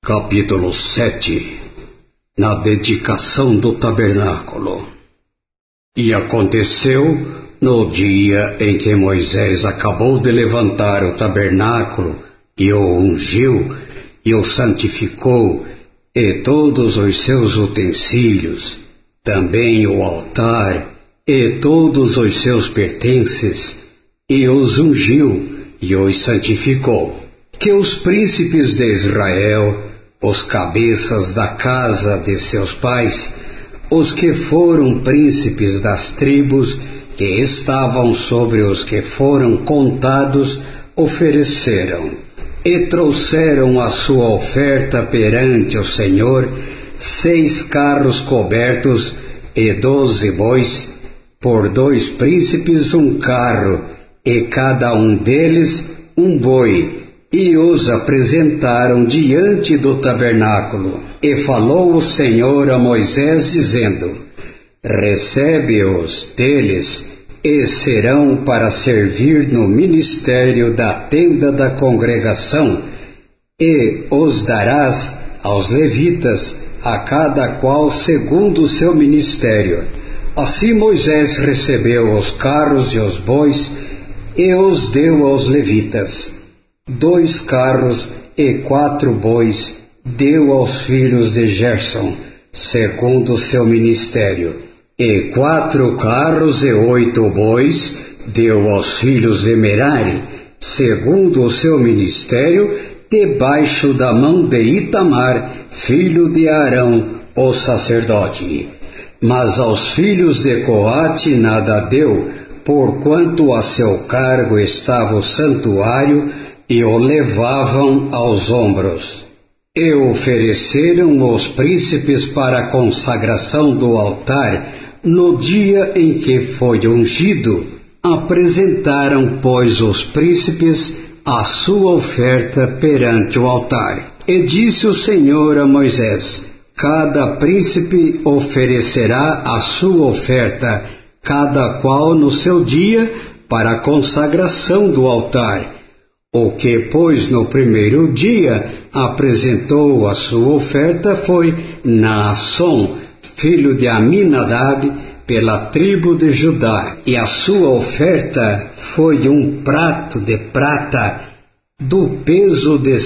Capítulo 7. Na dedicação do tabernáculo. E aconteceu, no dia em que Moisés acabou de levantar o tabernáculo, e o ungiu, e o santificou, e todos os seus utensílios, também o altar, e todos os seus pertences, e os ungiu, e os santificou, que os príncipes de Israel, os cabeças da casa de seus pais, os que foram príncipes das tribos que estavam sobre os que foram contados, ofereceram e trouxeram a sua oferta perante o Senhor, 6 carros cobertos e 12 bois, por 2 príncipes um carro, e cada um deles um boi, e os apresentaram diante do tabernáculo. E falou o Senhor a Moisés, dizendo: recebe-os deles, e serão para servir no ministério da tenda da congregação, e os darás aos levitas, a cada qual segundo o seu ministério. Assim Moisés recebeu os carros e os bois, e os deu aos levitas. 2 carros e 4 bois deu aos filhos de Gerson, segundo o seu ministério, e 4 carros e 8 bois deu aos filhos de Merari, segundo o seu ministério, debaixo da mão de Itamar, filho de Arão, o sacerdote. Mas aos filhos de Coate nada deu, porquanto a seu cargo estava o santuário, e o levavam aos ombros. E ofereceram os príncipes para a consagração do altar, no dia em que foi ungido. Apresentaram, pois, os príncipes a sua oferta perante o altar. E disse o Senhor a Moisés: cada príncipe oferecerá a sua oferta, cada qual no seu dia, para a consagração do altar. O que, pois, no primeiro dia apresentou a sua oferta foi Naasson, filho de Aminadab, pela tribo de Judá, e a sua oferta foi um prato de prata, do peso de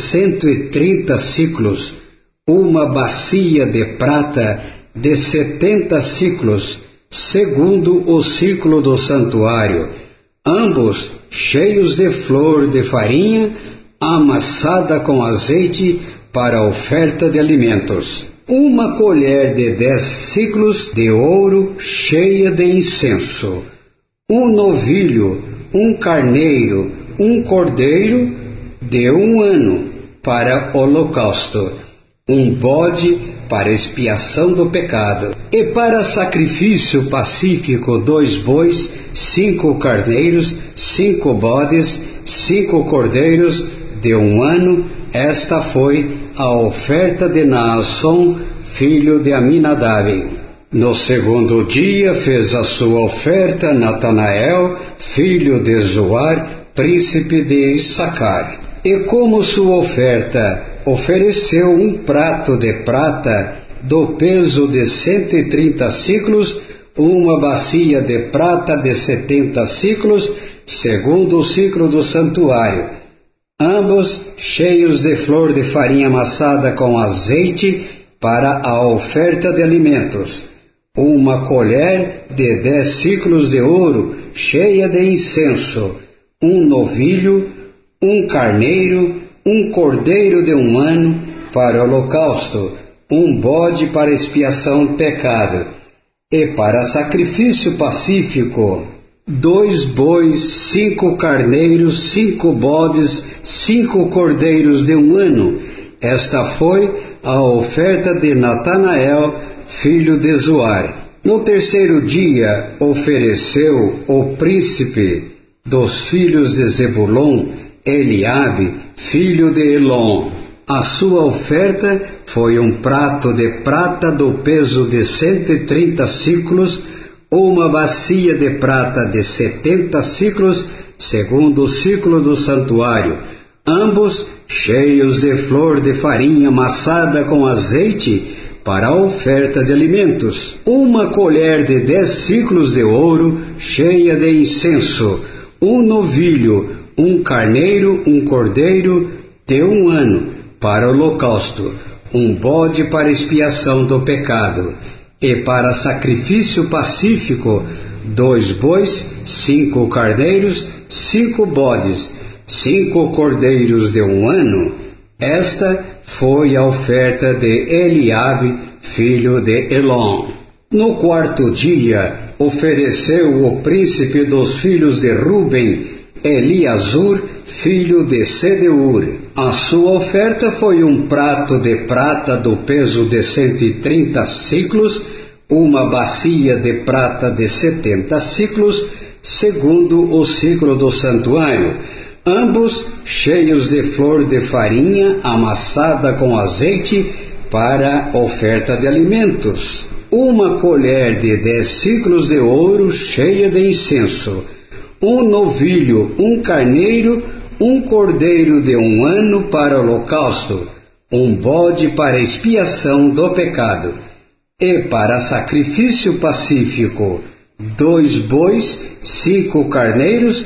130 siclos, uma bacia de prata de 70 siclos, segundo o ciclo do santuário, ambos cheios de flor de farinha, amassada com azeite para a oferta de alimentos. Uma colher de 10 siclos de ouro cheia de incenso. Um novilho, um carneiro, um cordeiro de 1 ano para holocausto. Um bode para expiação do pecado. E para sacrifício pacífico 2 bois, 5 carneiros, 5 bodes, 5 cordeiros de 1 ano. Esta foi a oferta de Naasson, filho de Aminadab. No segundo dia fez a sua oferta Natanael, filho de Zoar, príncipe de Issacar. E como sua oferta ofereceu um prato de prata do peso de 130 siclos, uma bacia de prata de 70 siclos, segundo o ciclo do santuário, ambos cheios de flor de farinha amassada com azeite para a oferta de alimentos, uma colher de 10 siclos de ouro cheia de incenso, um novilho, um carneiro, um cordeiro de 1 ano para holocausto, um bode para expiação do pecado, e para sacrifício pacífico 2 bois, 5 carneiros, 5 bodes, 5 cordeiros de 1 ano. Esta foi a oferta de Natanael, filho de Zoar. No terceiro dia ofereceu o príncipe dos filhos de Zebulon, Eliabe, filho de Elon. A sua oferta foi um prato de prata do peso de 130 siclos, uma bacia de prata de 70 siclos, segundo o ciclo do santuário, ambos cheios de flor de farinha amassada com azeite, para a oferta de alimentos. 1 colher de 10 siclos de ouro, cheia de incenso. 1 novilho, 1 carneiro, 1 cordeiro de 1 ano, para o holocausto. 1 bode para expiação do pecado. E para sacrifício pacífico, 2 bois, 5 carneiros, 5 bodes, 5 cordeiros de 1 ano. Esta foi a oferta de Eliabe, filho de Elon. No 4º dia, ofereceu o príncipe dos filhos de Ruben, Eliasur, filho de Sedeur. A sua oferta foi 1 prato de prata do peso de 130 siclos, 1 bacia de prata de 70 siclos, segundo o ciclo do santuário, ambos cheios de flor de farinha amassada com azeite para oferta de alimentos. 1 colher de 10 siclos de ouro cheia de incenso. 1 novilho, 1 carneiro, 1 cordeiro de 1 ano para holocausto. 1 bode para expiação do pecado. E para sacrifício pacífico, 2 bois, 5 carneiros,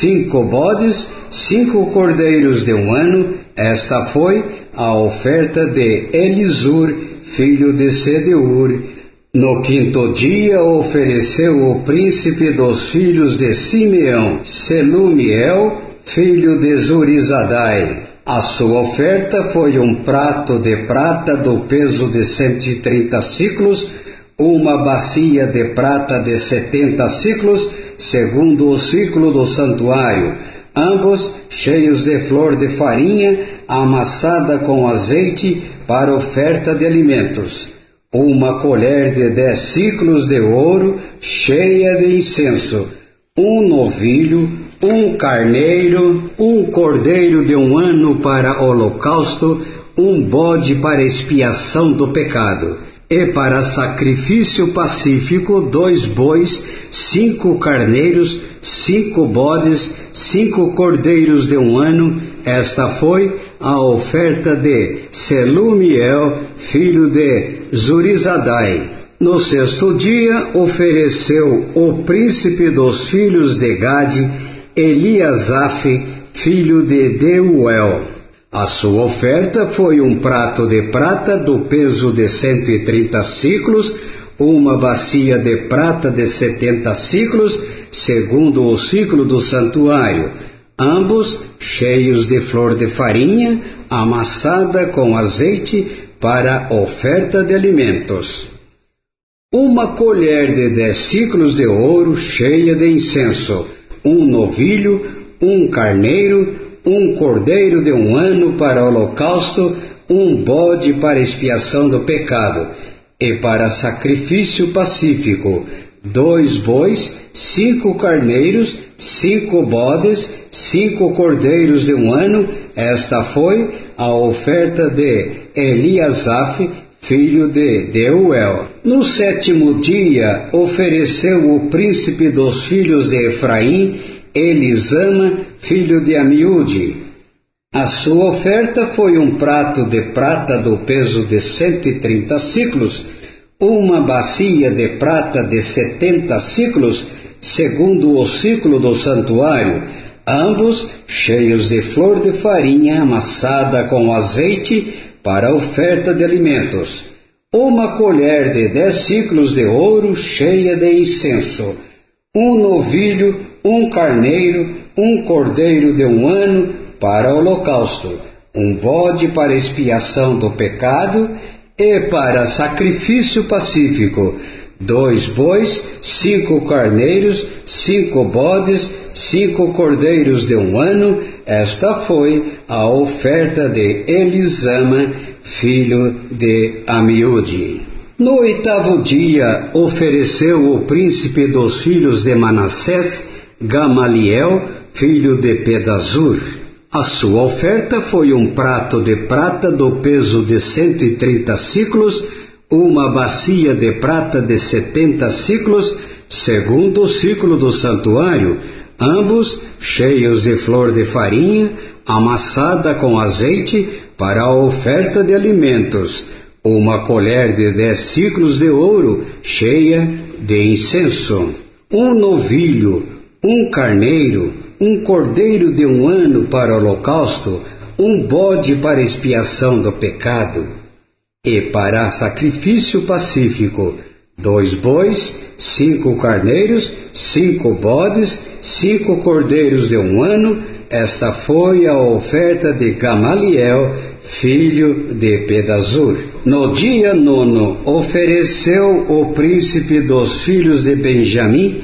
5 bodes, 5 cordeiros de 1 ano. Esta foi a oferta de Elisur, filho de Sedeur. No 5º dia ofereceu o príncipe dos filhos de Simeão, Selumiel, filho de Zurizadai. A sua oferta foi 1 prato de prata do peso de 130 siclos, 1 bacia de prata de 70 siclos, segundo o ciclo do santuário, ambos cheios de flor de farinha amassada com azeite para oferta de alimentos. 1 colher de 10 siclos de ouro cheia de incenso. 1 novilho, 1 carneiro, 1 cordeiro de 1 ano para holocausto, 1 bode para expiação do pecado. E para sacrifício pacífico, 2 bois, 5 carneiros, 5 bodes, 5 cordeiros de 1 ano. Esta foi a oferta de Selumiel, filho de Zurizadai. No 6º dia ofereceu o príncipe dos filhos de Gade, Eliasaf, filho de Deuel. A sua oferta foi 1 prato de prata do peso de 130 siclos, 1 bacia de prata de 70 siclos, segundo o ciclo do santuário, ambos cheios de flor de farinha amassada com azeite para oferta de alimentos. 1 colher de 10 siclos de ouro cheia de incenso. 1 novilho, 1 carneiro, 1 cordeiro de 1 ano para holocausto, 1 bode para expiação do pecado. E para sacrifício pacífico, 2 bois, 5 carneiros, 5 bodes, 5 cordeiros de 1 ano. Esta foi a oferta de Eliasaf, filho de Deuel. No 7º dia ofereceu o príncipe dos filhos de Efraim, Elisama, filho de Amiúde. A sua oferta foi 1 prato de prata do peso de 130 siclos, 1 bacia de prata de 70 siclos, segundo o ciclo do santuário, ambos cheios de flor de farinha amassada com azeite para oferta de alimentos. 1 colher de 10 siclos de ouro cheia de incenso. 1 novilho, 1 carneiro, 1 cordeiro de 1 ano para holocausto. 1 bode para expiação do pecado. E para sacrifício pacífico, 2 bois, 5 carneiros, 5 bodes, 5 cordeiros de 1 ano. Esta foi a oferta de Elisama, filho de Amiúde. No 8º dia ofereceu o príncipe dos filhos de Manassés, Gamaliel, filho de Pedazur. A sua oferta foi 1 prato de prata do peso de 130 siclos, 1 bacia de prata de 70 siclos, segundo o ciclo do santuário, ambos cheios de flor de farinha, amassada com azeite, para a oferta de alimentos, uma colher de 10 siclos de ouro, cheia de incenso, um novilho, um carneiro, um cordeiro de 1 ano para holocausto, um bode para expiação do pecado, e para sacrifício pacífico, 2 bois, 5 carneiros, 5 bodes, 5 cordeiros de 1 ano. Esta foi a oferta de Gamaliel, filho de Pedazur. No dia 9, ofereceu o príncipe dos filhos de Benjamim,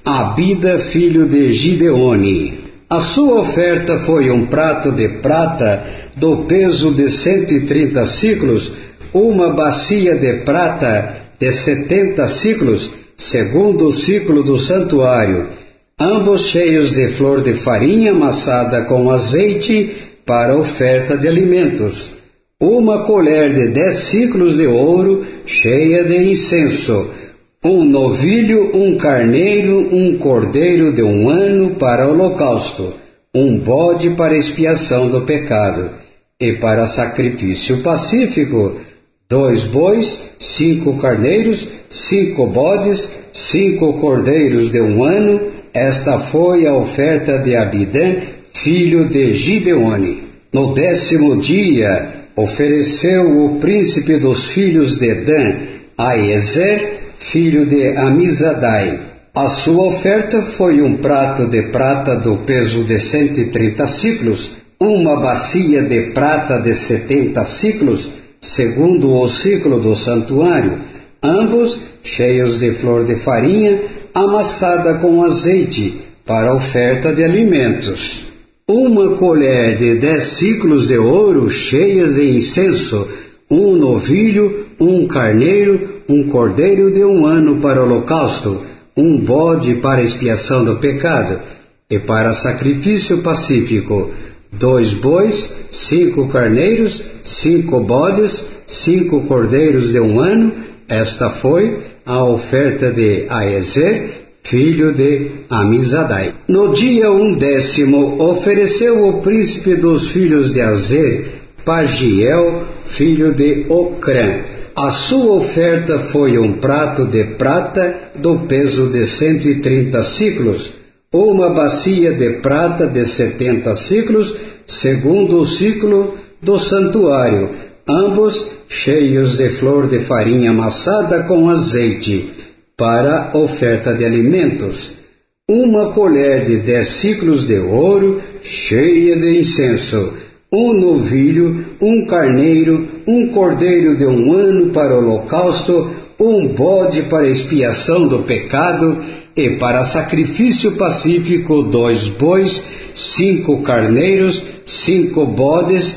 Abida, filho de Gideone. A sua oferta foi um prato de prata do peso de 130 siclos, uma bacia de prata de 70 siclos, segundo o ciclo do santuário, ambos cheios de flor de farinha amassada com azeite para oferta de alimentos, uma colher de 10 siclos de ouro cheia de incenso, um novilho, um carneiro, um cordeiro de 1 ano para holocausto, um bode para expiação do pecado, e para sacrifício pacífico, 2 bois, 5 carneiros, 5 bodes, 5 cordeiros de 1 ano. Esta foi a oferta de Abidã, filho de Gideone. No 10º dia, ofereceu o príncipe dos filhos de Dan, Aiezer, filho de Amizadai. A sua oferta foi um prato de prata do peso de 130 siclos, uma bacia de prata de 70 siclos, segundo o ciclo do santuário, ambos cheios de flor de farinha, amassada com azeite, para oferta de alimentos. Uma colher de 10 siclos de ouro cheias de incenso, um novilho, um carneiro, um cordeiro de 1 ano para holocausto, um bode para expiação do pecado, e para sacrifício pacífico, 2 bois, 5 carneiros, 5 bodes, 5 cordeiros de 1 ano. Esta foi a oferta de Aiezer, filho de Amizadai. No dia 10º, ofereceu o príncipe dos filhos de Azer, Pagiel, filho de Ocrã. A sua oferta foi um prato de prata do peso de 130 siclos, uma bacia de prata de 70 siclos, segundo o ciclo do santuário, ambos cheios de flor de farinha amassada com azeite, para oferta de alimentos, uma colher de 10 siclos de ouro cheia de incenso, um novilho, um carneiro, um cordeiro de 1 ano para holocausto, um bode para expiação do pecado, e para sacrifício pacífico 2 bois, 5 carneiros, 5 bodes,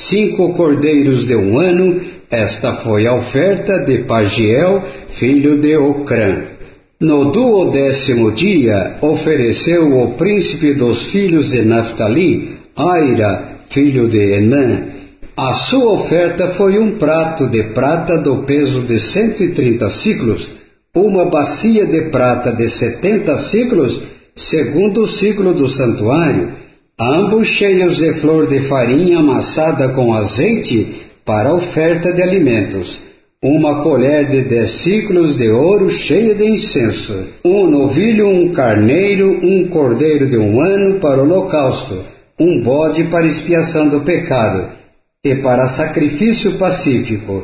5 cordeiros de 1 ano. Esta foi a oferta de Pagiel, filho de Ocrã. No 12º dia, ofereceu o príncipe dos filhos de Naftali, Aira, filho de Enã. A sua oferta foi um prato de prata do peso de 130 siclos, uma bacia de prata de 70 siclos, segundo o ciclo do santuário, ambos cheios de flor de farinha amassada com azeite, para oferta de alimentos, uma colher de 10 siclos de ouro cheia de incenso, um novilho, um carneiro, um cordeiro de 1 ano para holocausto, um bode para expiação do pecado, e para sacrifício pacífico,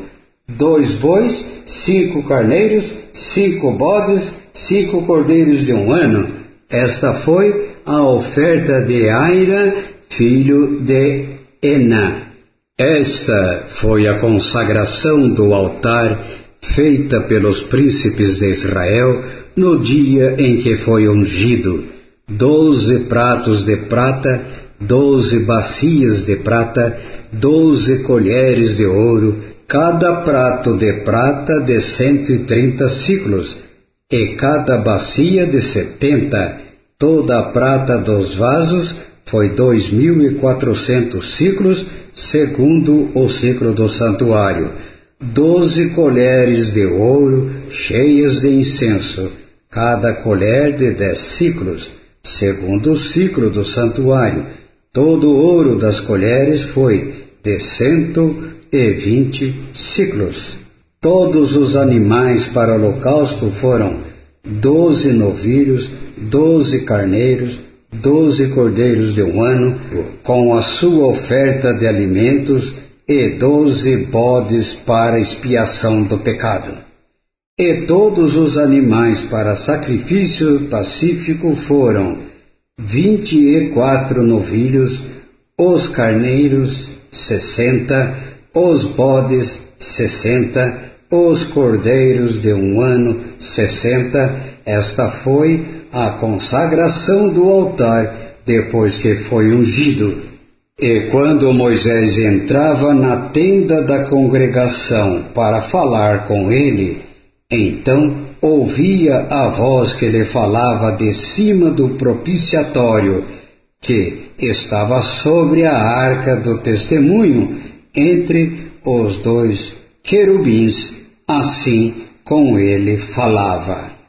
2 bois, 5 carneiros, 5 bodes, 5 cordeiros de 1 ano. Esta foi a oferta de Aira, filho de Enã. Esta foi a consagração do altar feita pelos príncipes de Israel no dia em que foi ungido: 12 pratos de prata, 12 bacias de prata, 12 colheres de ouro, cada prato de prata de 130 siclos, e cada bacia de 70. Toda a prata dos vasos foi 2.400 siclos, segundo o ciclo do santuário. 12 colheres de ouro cheias de incenso, cada colher de 10 siclos. segundo o ciclo do santuário, todo o ouro das colheres foi de 120 ciclos. Todos os animais para holocausto foram 12 novilhos, 12 carneiros, 12 cordeiros de um ano, com a sua oferta de alimentos, e 12 bodes para expiação do pecado. E todos os animais para sacrifício pacífico foram 24 novilhos, os carneiros 60, os bodes 60, os cordeiros de um ano 60. Esta foi a consagração do altar depois que foi ungido. E quando Moisés entrava na tenda da congregação para falar com ele, então ouvia a voz que lhe falava de cima do propiciatório, que estava sobre a arca do testemunho, entre os dois querubins, assim com ele falava.